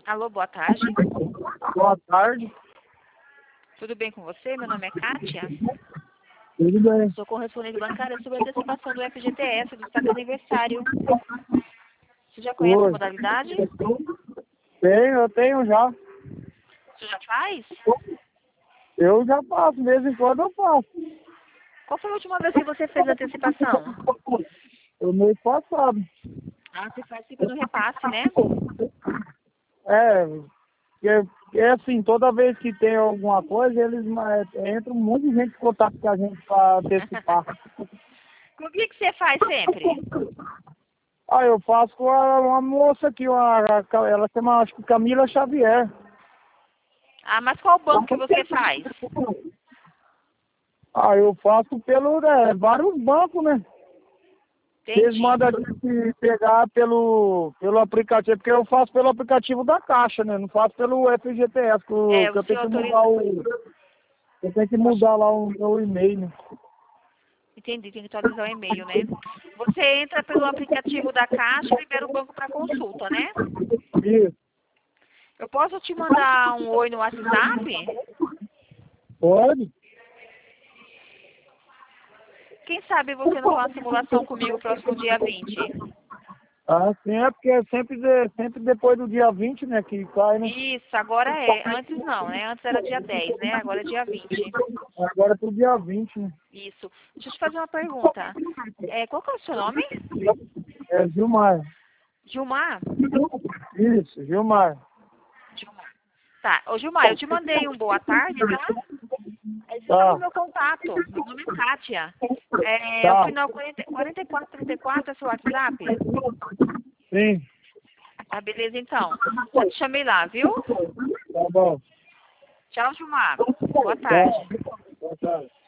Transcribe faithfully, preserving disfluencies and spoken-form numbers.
Alô, boa tarde. Boa tarde. Tudo bem com você? Meu nome é Kátia. Tudo bem. Sou correspondente bancária sobre a antecipação do F G T S do Estado de Aniversário. Você já conhece a Oi. modalidade? Tenho, eu tenho já. Você já faz? Eu já faço, de vez em quando eu faço. Qual foi a última vez que você fez a antecipação? O mês passado. Ah, você participa do repasse, né? É, é, é assim, toda vez que tem alguma coisa, eles mas, entra um monte de gente em contato com a gente para antecipar. Com o que que você faz sempre? Ah, eu faço com a- uma moça aqui, uma, a- ela chama, acho que Camila Xavier. Ah, mas qual banco que você faz? Ah, eu faço pelo, né, vários bancos, né? Eles Entendi. mandam a gente pegar pelo, pelo aplicativo, porque eu faço pelo aplicativo da Caixa, né? Não faço pelo F G T S, que eu, É, que o eu tenho senhor que autoriza... mudar o. Eu tenho que mudar lá o meu e-mail, né? Entendi, tem que atualizar o e-mail, né? Você entra pelo aplicativo da Caixa e libera o banco para consulta, né? Isso. Eu posso te mandar um oi no WhatsApp? Pode? Quem sabe você não faz uma simulação comigo próximo dia vinte? Ah, sim, é porque é sempre, de, sempre depois do dia vinte, né, que cai, né? Isso, agora é. Antes não, né? Antes era dia dez, né? Agora é dia vinte. Agora é pro dia vinte, né? Isso. Deixa eu te fazer uma pergunta. É, qual que é o seu nome? É Gilmar. Gilmar? Isso, Gilmar. Gilmar. Tá. Ô, Gilmar, eu te mandei um boa tarde, tá? Aí você Tá, sabe o meu contato. Meu nome é Kátia. É, o tá. final quarenta, quarenta e quatro trinta e quatro é seu WhatsApp? Sim, Tá, beleza, então. Já te chamei lá, viu? tá bom. Tchau, Gilmar. Boa Tá. tarde. Boa tarde.